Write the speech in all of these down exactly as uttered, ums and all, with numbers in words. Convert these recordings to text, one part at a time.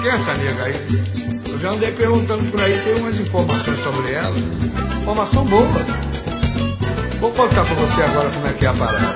Quem é essa nega aí? Eu já andei perguntando por aí, tem umas informações sobre ela. Informação boa. Vou contar pra você agora como é que é a parada.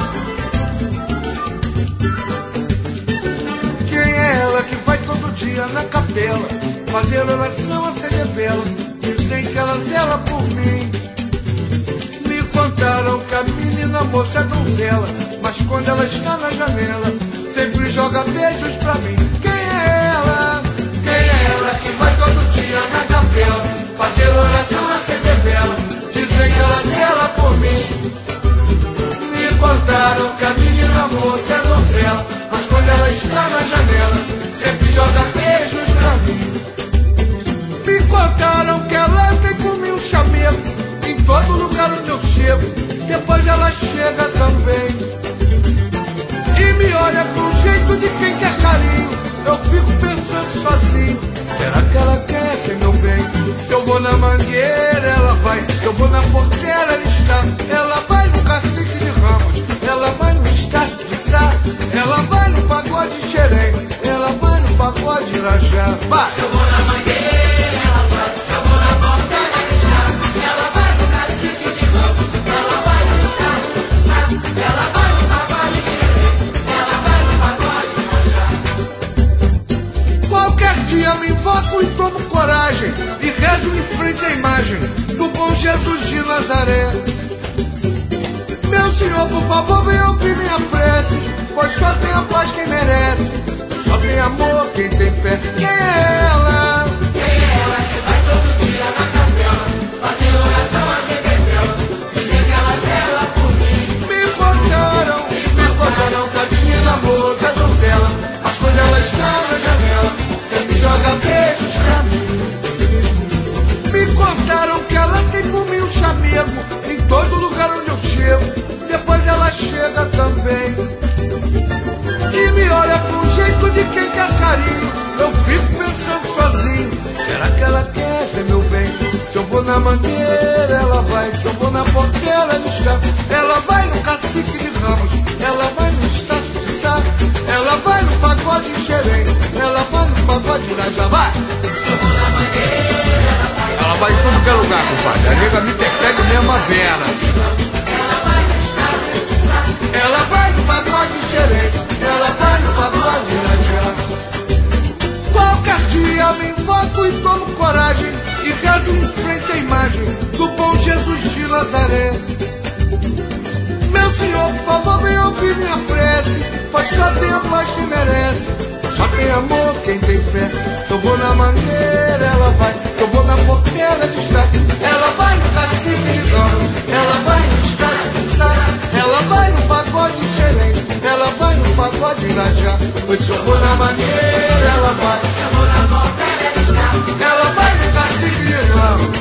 Quem é ela que vai todo dia na capela fazer oração, acender vela? Dizem que ela zela por mim. Me contaram que a menina moça é donzela, mas quando ela está na janela sempre joga beijos pra mim. Quem é ela? Quem é ela que vai todo dia na capela fazer oração, acender vela? Dizem que ela zela por mim. Me contaram que a menina moça é donzela, mas quando ela está na janela sempre joga beijos pra mim. Me contaram que ela tem comigo um chamego em todo lugar onde eu chego, depois ela chega também e me olha com jeito de quem quer carinho. Eu fico pensando sozinho, será que ela quer ser meu bem? Se eu vou na mangueira, ela vai. Se eu vou na porteira, ela está. Ela vai no cacique de Ramos, ela vai no estácio de Sá, ela vai no pagode de Xerém, ela vai no pagode de Irajá. Vai! Se eu vou na mangueira, ela vai. Se eu vou na porteira, ela está. Ela vai no cacique de Ramos, ela vai no estácio de Sá, ela vai no pagode de Xerém, ela vai no pagode de Irajá. Qualquer dia me invoco e tomo coragem e rezo em frente à imagem do bom Jesus de Nazaré. Meu Senhor, por favor, venha ouvir minha prece, pois só tem a paz quem merece, só tem amor quem tem fé. Quem é ela? Quem é ela que vai todo dia na capela fazer oração, acender vela? Dizem que ela zela por mim. Me contaram, me contaram que a menina moça é donzela, mas quando ela está na janela sempre joga beijos pra mim. Me contaram que ela tem comigo um chamego em todo lugar onde eu chego, depois ela chega também e me olha com jeito de quem quer carinho. Eu fico pensando sozinho, será que ela quer ser meu bem? Se eu vou na mangueira, ela vai. Se eu vou na porteira, ela está. Ela vai no cacique de Ramos, ela vai no estácio de Sá, ela vai no pagode de Xerém, ela vai no pagode de Irajá. Vai! Se eu vou na mangueira, ela vai. Ela vai em todo que é lugar, compadre. A nega me persegue mesmo a vera. Ela vai no pagode de Xerém, ela vai no pagode de Irajá. Qualquer dia me invoco e tomo coragem e rezo em frente à imagem do bom Jesus de Nazaré. Meu Senhor, por favor, venha ouvir minha prece, pois só tem a paz que merece, só tem amor quem tem fé. Se eu vou na mangueira, ela vai. Se eu vou na porteira, ela está. Ela vai no cacique de Ramos, ela vai no estácio de Sá, ela vai no pagode de Xerém, ela vai no pagode de Irajá. Pois se eu vou na mangueira, ela vai. Se eu vou na porteira, ela está. Ela vai no cacique de Ramos,